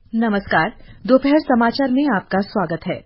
नमस्कार। दोपहर समाचार में आपका स्वागत है।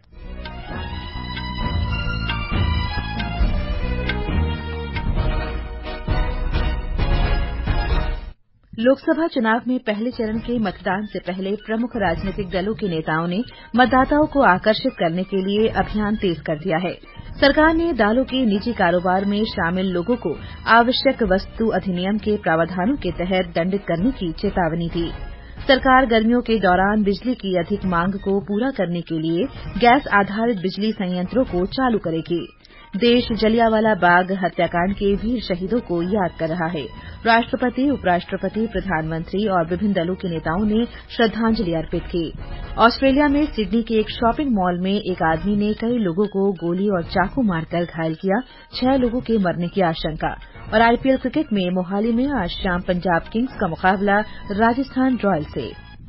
लोकसभा चुनाव में पहले चरण के मतदान से पहले प्रमुख राजनीतिक दलों के नेताओं ने मतदाताओं को आकर्षित करने के लिए अभियान तेज कर दिया है। सरकार ने दालों के निजी कारोबार में शामिल लोगों को आवश्यक वस्तु अधिनियम के प्रावधानों के तहत दंडित करने की चेतावनी दी। सरकार गर्मियों के दौरान बिजली की अधिक मांग को पूरा करने के लिए गैस आधारित बिजली संयंत्रों को चालू करेगी। देश जलियांवाला बाग हत्याकांड के वीर शहीदों को याद कर रहा है। राष्ट्रपति, उपराष्ट्रपति, प्रधानमंत्री और विभिन्न दलों के नेताओं ने श्रद्धांजलि अर्पित की। ऑस्ट्रेलिया में सिडनी के एक शॉपिंग मॉल में एक आदमी ने कई लोगों को गोली और चाकू मारकर घायल किया, 6 लोगों के मरने की आशंका। और आईपीएल क्रिकेट में मोहाली में आज शाम पंजाब किंग्स का मुकाबला राजस्थान रॉयल्स से।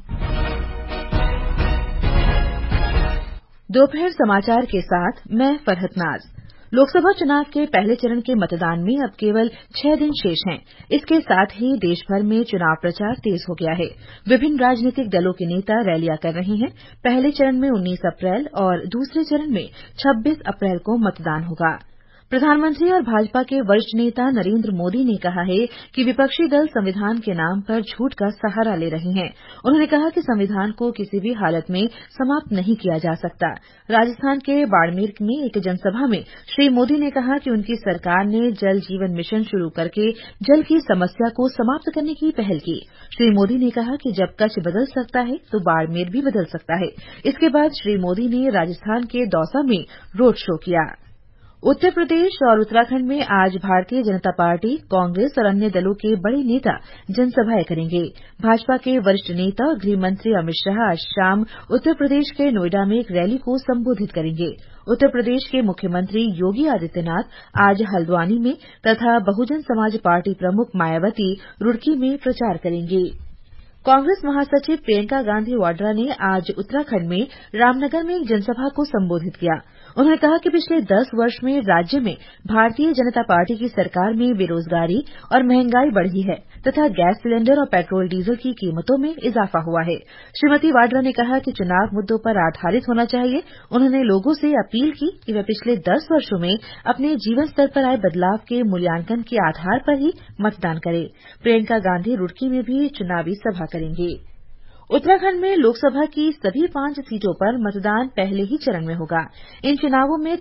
दोपहर समाचार के साथ मैं फरहत नाज। लोकसभा चुनाव के पहले चरण के मतदान में अब केवल 6 दिन शेष हैं। इसके साथ ही देश भर में चुनाव प्रचार तेज हो गया है। विभिन्न राजनीतिक दलों के नेता रैलियां कर रहे हैं। पहले चरण में 19 अप्रैल और दूसरे चरण में 26 अप्रैल को मतदान होगा। प्रधानमंत्री और भाजपा के वरिष्ठ नेता नरेंद्र मोदी ने कहा है कि विपक्षी दल संविधान के नाम पर झूठ का सहारा ले रहे हैं। उन्होंने कहा कि संविधान को किसी भी हालत में समाप्त नहीं किया जा सकता। राजस्थान के बाड़मेर में एक जनसभा में श्री मोदी ने कहा कि उनकी सरकार ने जल जीवन मिशन शुरू करके जल की समस्या को समाप्त करने की पहल की। श्री मोदी ने कहा कि जब कच्छ बदल सकता है तो बाड़मेर भी बदल सकता है। इसके बाद श्री मोदी ने राजस्थान के दौसा में रोड शो किया। उत्तर प्रदेश और उत्तराखंड में आज भारतीय जनता पार्टी, कांग्रेस और अन्य दलों के बड़े नेता जनसभाएं करेंगे। भाजपा के वरिष्ठ नेता और गृह मंत्री अमित शाह आज शाम उत्तर प्रदेश के नोएडा में एक रैली को संबोधित करेंगे। उत्तर प्रदेश के मुख्यमंत्री योगी आदित्यनाथ आज हल्द्वानी में तथा बहुजन समाज पार्टी प्रमुख मायावती रुड़की में प्रचार करेंगे। कांग्रेस महासचिव प्रियंका गांधी वाड्रा ने आज उत्तराखंड में रामनगर में एक जनसभा को संबोधित किया। उन्होंने कहा कि पिछले 10 वर्ष में राज्य में भारतीय जनता पार्टी की सरकार में बेरोजगारी और महंगाई बढ़ी है तथा गैस सिलेंडर और पेट्रोल डीजल की कीमतों में इजाफा हुआ है। श्रीमती वाड्रा ने कहा कि चुनाव मुद्दों पर आधारित होना चाहिए। उन्होंने लोगों से अपील की कि वे पिछले 10 वर्षों में अपने जीवन स्तर पर आए बदलाव के मूल्यांकन के आधार पर ही मतदान करें। प्रियंका गांधी रुड़की में भी चुनावी सभा करेंगे। उत्तराखंड में लोकसभा की सभी 5 सीटों पर मतदान पहले ही चरण में होगा। इन चुनावों में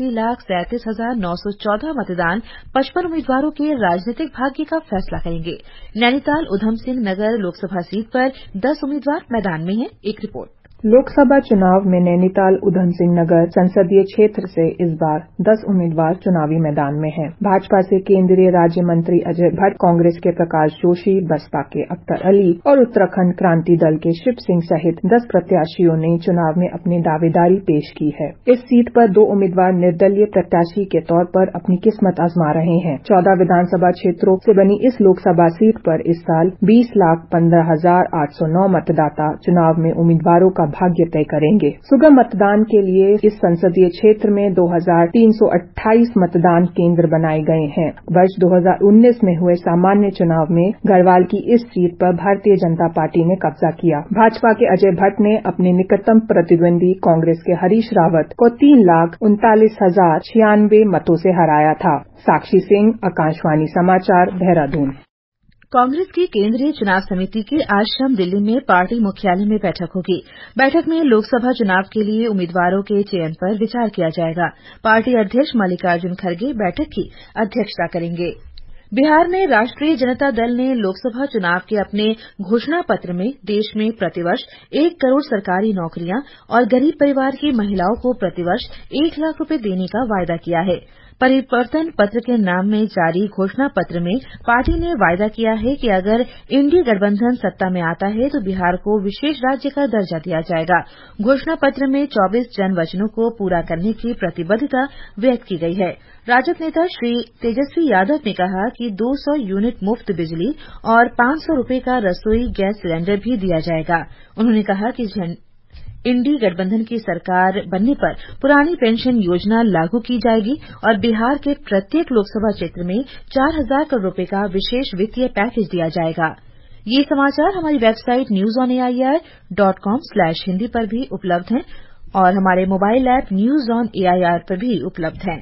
83,37,914 मतदान 55 उम्मीदवारों के राजनीतिक भाग्य का फैसला करेंगे। नैनीताल उधम सिंह नगर लोकसभा सीट पर 10 उम्मीदवार मैदान में हैं। एक रिपोर्ट। लोकसभा चुनाव में नैनीताल उधम सिंह नगर संसदीय क्षेत्र से इस बार 10 उम्मीदवार चुनावी मैदान में हैं। भाजपा से केंद्रीय राज्य मंत्री अजय भट्ट, कांग्रेस के प्रकाश जोशी, बसपा के अख्तर अली और उत्तराखंड क्रांति दल के शिव सिंह सहित 10 प्रत्याशियों ने चुनाव में अपनी दावेदारी पेश की है। इस सीट पर 2 उम्मीदवार निर्दलीय प्रत्याशी के तौर पर अपनी किस्मत आजमा रहे हैं। 14 विधानसभा क्षेत्रों से बनी इस लोकसभा सीट पर इस साल 20,15,809 मतदाता चुनाव में उम्मीदवारों का भाग्य तय करेंगे। सुगम मतदान के लिए इस संसदीय क्षेत्र में 2,328 मतदान केंद्र बनाए गए हैं। वर्ष 2019 में हुए सामान्य चुनाव में गढ़वाल की इस सीट पर भारतीय जनता पार्टी ने कब्जा किया। भाजपा के अजय भट्ट ने अपने निकटतम प्रतिद्वंदी कांग्रेस के हरीश रावत को 3,39,096 मतों से हराया था। साक्षी सिंह, आकाशवाणी समाचार, देहरादून। कांग्रेस की केंद्रीय चुनाव समिति की आज शाम दिल्ली में पार्टी मुख्यालय में बैठक होगी। बैठक में लोकसभा चुनाव के लिए उम्मीदवारों के चयन पर विचार किया जाएगा। पार्टी अध्यक्ष मल्लिकार्जुन खड़गे बैठक की अध्यक्षता करेंगे। बिहार में राष्ट्रीय जनता दल ने लोकसभा चुनाव के अपने घोषणा पत्र में देश में प्रतिवर्ष 1 करोड़ सरकारी नौकरियां और गरीब परिवार की महिलाओं को प्रतिवर्ष 1 लाख रुपए देने का वायदा किया है। परिवर्तन पत्र के नाम में जारी घोषणा पत्र में पार्टी ने वायदा किया है कि अगर इंडी गठबंधन सत्ता में आता है तो बिहार को विशेष राज्य का दर्जा दिया जाएगा। घोषणा पत्र में 24 जन वचनों को पूरा करने की प्रतिबद्धता व्यक्त की गई है। राजद नेता श्री तेजस्वी यादव ने कहा कि 200 यूनिट मुफ्त बिजली और 500 रुपए का रसोई गैस सिलेंडर भी दिया जाएगा। उन्होंने कहा कि इंडी गठबंधन की सरकार बनने पर पुरानी पेंशन योजना लागू की जाएगी और बिहार के प्रत्येक लोकसभा क्षेत्र में 4,000 करोड़ रुपए का विशेष वित्तीय पैकेज दिया जाएगा। ये समाचार हमारी वेबसाइट newsonair.com/hindi पर भी उपलब्ध हैं और हमारे mobile app news on AIR पर भी उपलब्ध हैं।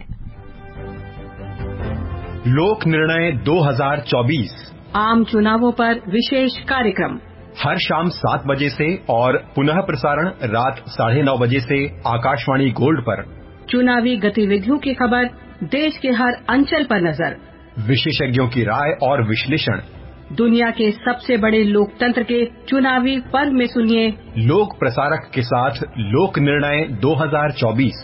लोक निर्णय 2024 आम चुनावों पर विशेष कार्यक्रम हर शाम 7 बजे से और पुनः प्रसारण रात 9:30 बजे से आकाशवाणी गोल्ड पर। चुनावी गतिविधियों की खबर, देश के हर अंचल पर नजर, विशेषज्ञों की राय और विश्लेषण। दुनिया के सबसे बड़े लोकतंत्र के चुनावी पर्व में सुनिए लोक प्रसारक के साथ लोक निर्णय 2024।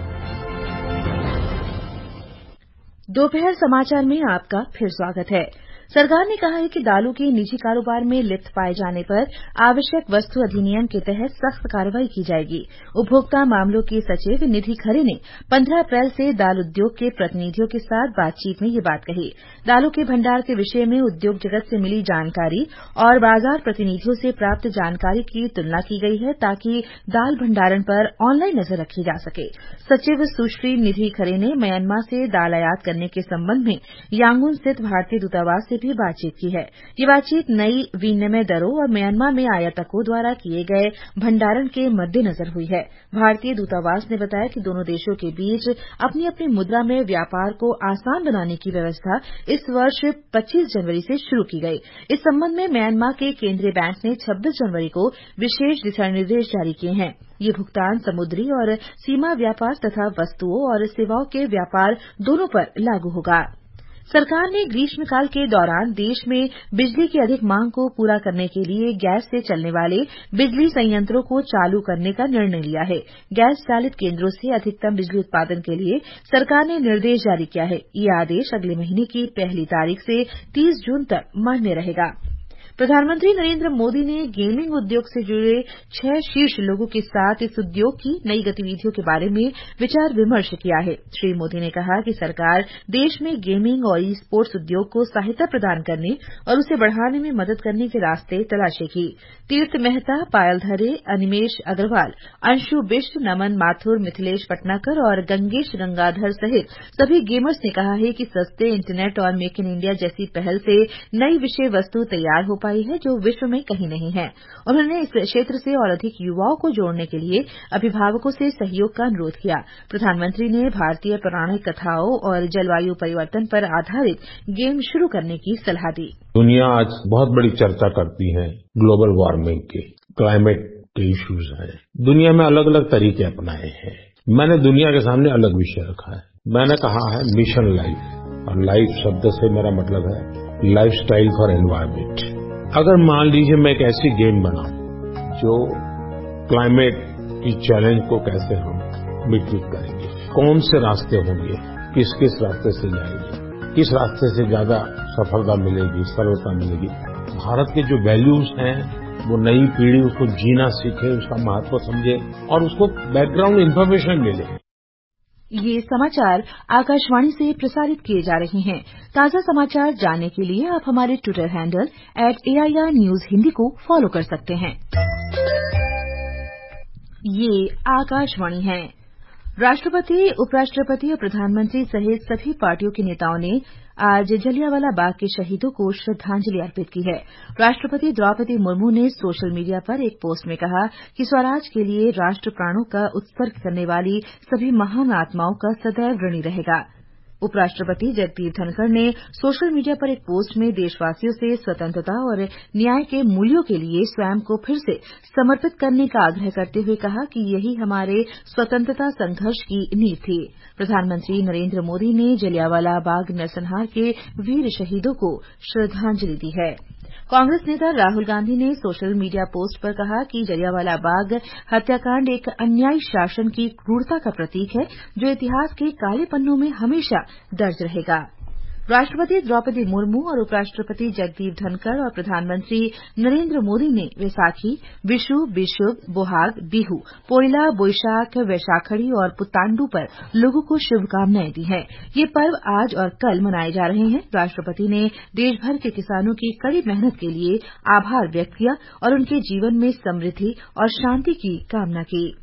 दोपहर समाचार में आपका फिर स्वागत है। सरकार ने कहा है कि दालों के निजी कारोबार में लिप्त पाए जाने पर आवश्यक वस्तु अधिनियम के तहत सख्त कार्रवाई की जाएगी। उपभोक्ता मामलों के सचिव निधि खरे ने 15 अप्रैल से दाल उद्योग के प्रतिनिधियों के साथ बातचीत में ये बात कही। दालों के भंडार के विषय में उद्योग जगत से मिली जानकारी और बाजार प्रतिनिधियों से प्राप्त जानकारी की तुलना की गई है ताकि दाल भंडारण पर ऑनलाइन नजर रखी जा सके। सचिव सुश्री निधि खरे ने म्यांमार से दाल आयात करने के संबंध में यांगून स्थित भारतीय दूतावास से भी बातचीत की है। ये बातचीत नई विनिमय दरों और म्यांमार में आयातकों द्वारा किए गए भंडारण के मद्देनजर हुई है। भारतीय दूतावास ने बताया कि दोनों देशों के बीच अपनी अपनी मुद्रा में व्यापार को आसान बनाने की व्यवस्था इस वर्ष 25 जनवरी से शुरू की गई। इस संबंध में म्यांमार के केंद्रीय बैंक ने 26 जनवरी को विशेष दिशा निर्देश जारी किए हैं। ये भुगतान समुद्री और सीमा व्यापार तथा वस्तुओं और सेवाओं के व्यापार दोनों पर लागू होगा। सरकार ने ग्रीष्मकाल के दौरान देश में बिजली की अधिक मांग को पूरा करने के लिए गैस से चलने वाले बिजली संयंत्रों को चालू करने का निर्णय लिया है। गैस चालित केंद्रों से अधिकतम बिजली उत्पादन के लिए सरकार ने निर्देश जारी किया है। ये आदेश अगले महीने की 1 तारीख से 30 जून तक मान्य रहेगा। प्रधानमंत्री नरेंद्र मोदी ने गेमिंग उद्योग से जुड़े 6 शीर्ष लोगों के साथ इस उद्योग की नई गतिविधियों के बारे में विचार विमर्श किया है। श्री मोदी ने कहा कि सरकार देश में गेमिंग और ई स्पोर्ट्स उद्योग को सहायता प्रदान करने और उसे बढ़ाने में मदद करने के रास्ते तलाशेगी। तीर्थ मेहता, पायल धरे, अनिमेश अग्रवाल, अंशु बिष्ट, नमन माथुर, मिथिलेश पटनाकर और गंगेश गंगाधर सहित सभी गेमर्स ने कहा है कि सस्ते इंटरनेट और मेक इन इंडिया जैसी पहल से नई विषय वस्तु तैयार हो पाई है जो विश्व में कहीं नहीं है। उन्होंने इस क्षेत्र से और अधिक युवाओं को जोड़ने के लिए अभिभावकों से सहयोग का अनुरोध किया। प्रधानमंत्री ने भारतीय पौराणिक कथाओं और जलवायु परिवर्तन पर आधारित गेम शुरू करने की सलाह दी। दुनिया आज बहुत बड़ी चर्चा करती है ग्लोबल वार्मिंग की, क्लाइमेट के इश्यूज हैं। दुनिया में अलग अलग तरीके अपनाए हैं। मैंने दुनिया के सामने अलग विषय रखा है। मैंने कहा है मिशन लाइफ, और लाइफ शब्द से मेरा मतलब है लाइफस्टाइल फॉर एनवायरनमेंट। अगर मान लीजिए मैं एक ऐसी गेम बनाऊं जो क्लाइमेट की चैलेंज को कैसे हम मिटिगेट करेंगे, कौन से रास्ते होंगे, किस किस रास्ते से जाएंगे, किस रास्ते से ज्यादा सफलता मिलेगी, सरलता मिलेगी। भारत के जो वैल्यूज हैं वो नई पीढ़ी उसको जीना सीखे, उसका महत्व समझे और उसको बैकग्राउंड इन्फॉर्मेशन मिले। ये समाचार आकाशवाणी से प्रसारित किए जा रहे हैं। ताजा समाचार जानने के लिए आप हमारे Twitter handle @AIR News Hindi को फॉलो कर सकते हैं। ये आकाशवाणी है। राष्ट्रपति, उपराष्ट्रपति और प्रधानमंत्री सहित सभी पार्टियों के नेताओं ने आज जलियांवाला बाग के शहीदों को श्रद्धांजलि अर्पित की है। राष्ट्रपति द्रौपदी मुर्मू ने सोशल मीडिया पर एक पोस्ट में कहा कि स्वराज के लिए राष्ट्र प्राणों का उत्सर्ग करने वाली सभी महान आत्माओं का सदैव ऋणी रहेगा। उपराष्ट्रपति जगदीप धनखड़ ने सोशल मीडिया पर एक पोस्ट में देशवासियों से स्वतंत्रता और न्याय के मूल्यों के लिए स्वयं को फिर से समर्पित करने का आग्रह करते हुए कहा कि यही हमारे स्वतंत्रता संघर्ष की नींव थी। प्रधानमंत्री नरेंद्र मोदी ने जलियांवाला बाग नरसंहार के वीर शहीदों को श्रद्धांजलि दी है। कांग्रेस नेता राहुल गांधी ने सोशल मीडिया पोस्ट पर कहा कि जलियांवाला बाग हत्याकांड एक अन्यायी शासन की क्रूरता का प्रतीक है जो इतिहास के काले पन्नों में हमेशा दर्ज रहेगा। राष्ट्रपति द्रौपदी मुर्मू और उपराष्ट्रपति जगदीप धनखड़ और प्रधानमंत्री नरेंद्र मोदी ने वैसाखी, विशु, बिशुब, बोहाग, बिहू, पोइला, बोईशाख, वैशाखड़ी और पुतांडु पर लोगों को शुभकामनाएं दी हैं। ये पर्व आज और कल मनाए जा रहे हैं। राष्ट्रपति ने देशभर के किसानों की कड़ी मेहनत के लिए आभार व्यक्त किया और उनके जीवन में समृद्धि और शांति की कामना की।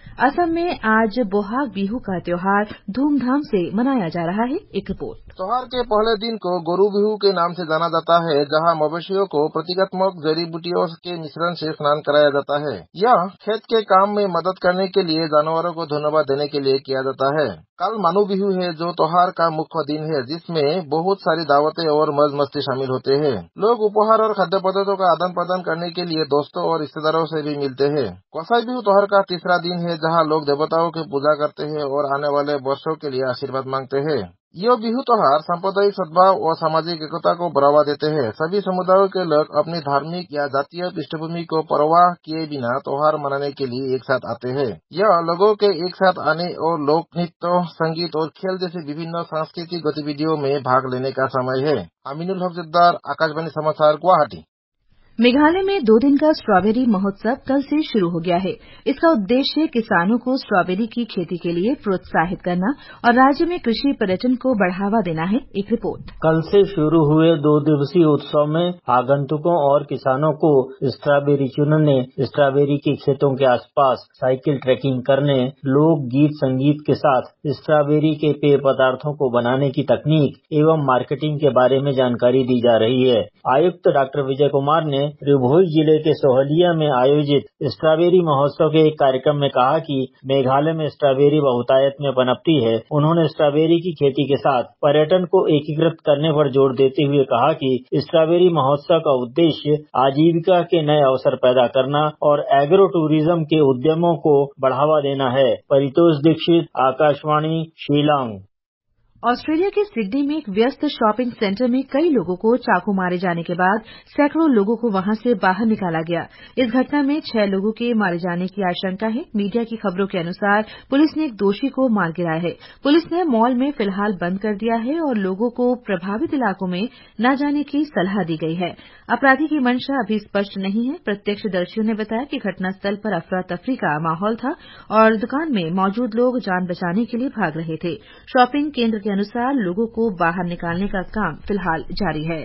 असम में आज बोहाग बिहू का त्योहार धूमधाम से मनाया जा रहा है। एक रिपोर्ट। त्योहार के पहले दिन को गोरू बिहू के नाम से जाना जाता है, जहां मवेशियों को प्रतीकात्मक जड़ी बूटियों के मिश्रण से स्नान कराया जाता है। यह खेत के काम में मदद करने के लिए जानवरों को धन्यवाद देने के लिए किया जाता है। कल मानू बिहू है, जो त्योहार का मुख्य दिन है, जिसमें बहुत सारी दावतें और मौज मस्ती शामिल होते हैं। लोग उपहार और खाद्य पदार्थों का आदान प्रदान करने के लिए दोस्तों और रिश्तेदारों से भी मिलते हैं। गोसाई बिहू त्योहार का तीसरा दिन है, जहां लोग देवताओं की पूजा करते हैं और आने वाले वर्षों के लिए आशीर्वाद मांगते हैं। यह बिहू त्योहार सांप्रदायिक सद्भाव और सामाजिक एकता को बढ़ावा देते हैं। सभी समुदायों के लोग अपनी धार्मिक या जातीय पृष्ठभूमि को परवाह किए बिना त्योहार मनाने के लिए एक साथ आते हैं। यह लोगों के एक साथ आने और लोक नृत्य, संगीत और खेल जैसी विभिन्न सांस्कृतिक गतिविधियों में भाग लेने का समय है। अमीनुल हक जद्दार, आकाशवाणी समाचार, गुवाहाटी। मेघालय में 2 दिन का स्ट्रॉबेरी महोत्सव कल से शुरू हो गया है। इसका उद्देश्य किसानों को स्ट्रॉबेरी की खेती के लिए प्रोत्साहित करना और राज्य में कृषि पर्यटन को बढ़ावा देना है। एक रिपोर्ट। कल से शुरू हुए 2 दिवसीय उत्सव में आगंतुकों और किसानों को स्ट्रॉबेरी चुनने, स्ट्रॉबेरी के खेतों के आसपास साइकिल ट्रैकिंग करने, लोक गीत संगीत के साथ स्ट्रॉबेरी के पेय पदार्थों को बनाने की तकनीक एवं मार्केटिंग के बारे में जानकारी दी जा रही है। आयुक्त डॉक्टर विजय कुमार ने रिभोई जिले के सोहलिया में आयोजित स्ट्रॉबेरी महोत्सव के एक कार्यक्रम में कहा कि मेघालय में स्ट्रॉबेरी बहुतायत में पनपती है। उन्होंने स्ट्रॉबेरी की खेती के साथ पर्यटन को एकीकृत करने पर जोर देते हुए कहा कि स्ट्रॉबेरी महोत्सव का उद्देश्य आजीविका के नए अवसर पैदा करना और एग्रो टूरिज्म के उद्यमों को बढ़ावा देना है। परितोष दीक्षित, आकाशवाणी, शिलांग। ऑस्ट्रेलिया के सिडनी में एक व्यस्त शॉपिंग सेंटर में कई लोगों को चाकू मारे जाने के बाद सैकड़ों लोगों को वहां से बाहर निकाला गया। इस घटना में 6 लोगों के मारे जाने की आशंका है। मीडिया की खबरों के अनुसार पुलिस ने एक दोषी को मार गिराया है। पुलिस ने मॉल में फिलहाल बंद कर दिया है और लोगों को प्रभावित इलाकों में न जाने की सलाह दी गई है। अपराधी की मंशा अभी स्पष्ट नहीं है। प्रत्यक्षदर्शियों ने बताया कि घटनास्थल पर अफरा तफरी का माहौल था और दुकान में मौजूद लोग जान बचाने के लिए भाग रहे थे। शॉपिंग केंद्र के अनुसार लोगों को बाहर निकालने का काम फिलहाल जारी है।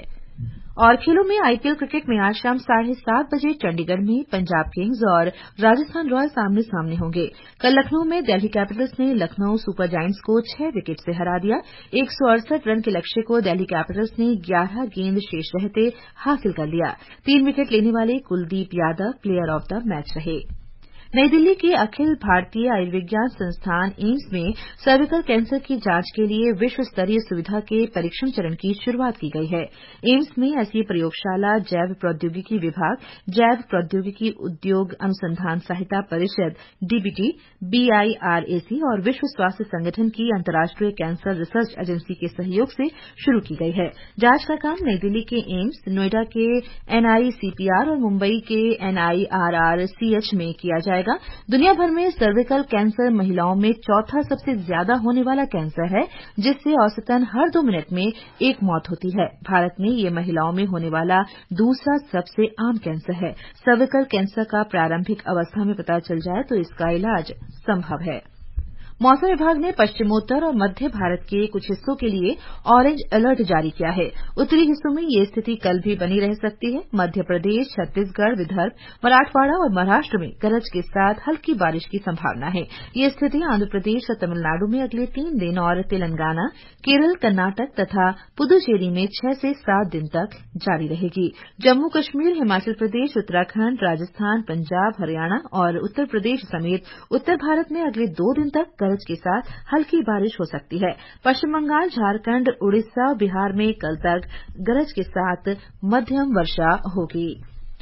और खेलों में आईपीएल क्रिकेट में आज शाम 7:30 बजे चंडीगढ़ में पंजाब किंग्स और राजस्थान रॉयल्स आमने सामने होंगे। कल लखनऊ में दिल्ली कैपिटल्स ने लखनऊ सुपर जायंट्स को 6 विकेट से हरा दिया। 168 रन के लक्ष्य को दिल्ली कैपिटल्स ने 11 गेंद शेष रहते हासिल कर लिया। 3 विकेट लेने वाले Kuldeep Yadav player of the match रहे। नई दिल्ली के अखिल भारतीय आयुर्विज्ञान संस्थान एम्स में सर्विकल कैंसर की जांच के लिए विश्व स्तरीय सुविधा के परीक्षण चरण की शुरूआत की गई है। एम्स में ऐसी प्रयोगशाला जैव प्रौद्योगिकी विभाग, जैव प्रौद्योगिकी उद्योग अनुसंधान सहायता परिषद डीबीटी, बीआईआरएसी और विश्व स्वास्थ्य संगठन की अंतर्राष्ट्रीय कैंसर रिसर्च एजेंसी के सहयोग से शुरू की गई है। जांच का काम नई दिल्ली के एम्स, नोएडा के एनआईसीपीआर और मुंबई के एनआईआरआरसीएच में किया जाएगा। दुनिया भर में सर्विकल कैंसर महिलाओं में चौथा सबसे ज्यादा होने वाला कैंसर है, जिससे औसतन हर 2 मिनट में एक मौत होती है। भारत में ये महिलाओं में होने वाला दूसरा सबसे आम कैंसर है। सर्विकल कैंसर का प्रारंभिक अवस्था में पता चल जाए तो इसका इलाज संभव है। मौसम विभाग ने पश्चिमोत्तर और मध्य भारत के कुछ हिस्सों के लिए ऑरेंज अलर्ट जारी किया है। उत्तरी हिस्सों में ये स्थिति कल भी बनी रह सकती है। मध्य प्रदेश, छत्तीसगढ़, विदर्भ, मराठवाड़ा और महाराष्ट्र में गरज के साथ हल्की बारिश की संभावना है। ये स्थिति आंध्र प्रदेश और तमिलनाडु में अगले 3 दिन और तेलंगाना, केरल, कर्नाटक तथा पुदुचेरी में 6 से 7 दिन तक जारी रहेगी। जम्मू कश्मीर, हिमाचल प्रदेश, उत्तराखंड, राजस्थान, पंजाब, हरियाणा और उत्तर प्रदेश समेत उत्तर भारत में अगले 2 दिन तक गरज के साथ हल्की बारिश हो सकती है। पश्चिम बंगाल, झारखंड, उड़ीसा और बिहार में कल तक गरज के साथ मध्यम वर्षा होगी।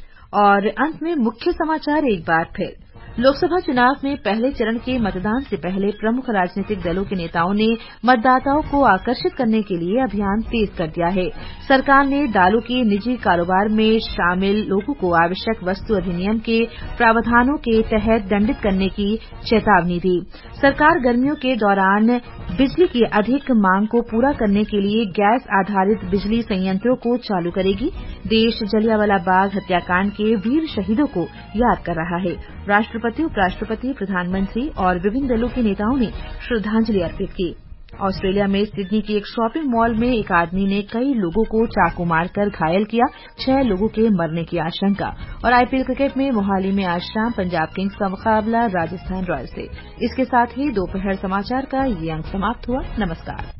और अंत में मुख्य समाचार एक बार फिर। लोकसभा चुनाव में पहले चरण के मतदान से पहले प्रमुख राजनीतिक दलों के नेताओं ने मतदाताओं को आकर्षित करने के लिए अभियान तेज कर दिया है। सरकार ने दालों के निजी कारोबार में शामिल लोगों को आवश्यक वस्तु अधिनियम के प्रावधानों के तहत दंडित करने की चेतावनी दी। सरकार गर्मियों के दौरान बिजली की अधिक मांग को पूरा करने के लिए गैस आधारित बिजली संयंत्रों को चालू करेगी। देश जलियांवाला बाग हत्याकांड के वीर शहीदों को याद कर रहा है। राष्ट्रपति, उपराष्ट्रपति, प्रधानमंत्री और विभिन्न दलों के नेताओं ने श्रद्धांजलि अर्पित की। ऑस्ट्रेलिया में सिडनी के एक शॉपिंग मॉल में एक आदमी ने कई लोगों को चाकू मारकर घायल किया, 6 लोगों के मरने की आशंका। और आईपीएल क्रिकेट में मोहाली में आज शाम पंजाब किंग्स का मुकाबला राजस्थान रॉयल्स से। इसके साथ ही दोपहर समाचार का ये अंक समाप्त हुआ। नमस्कार।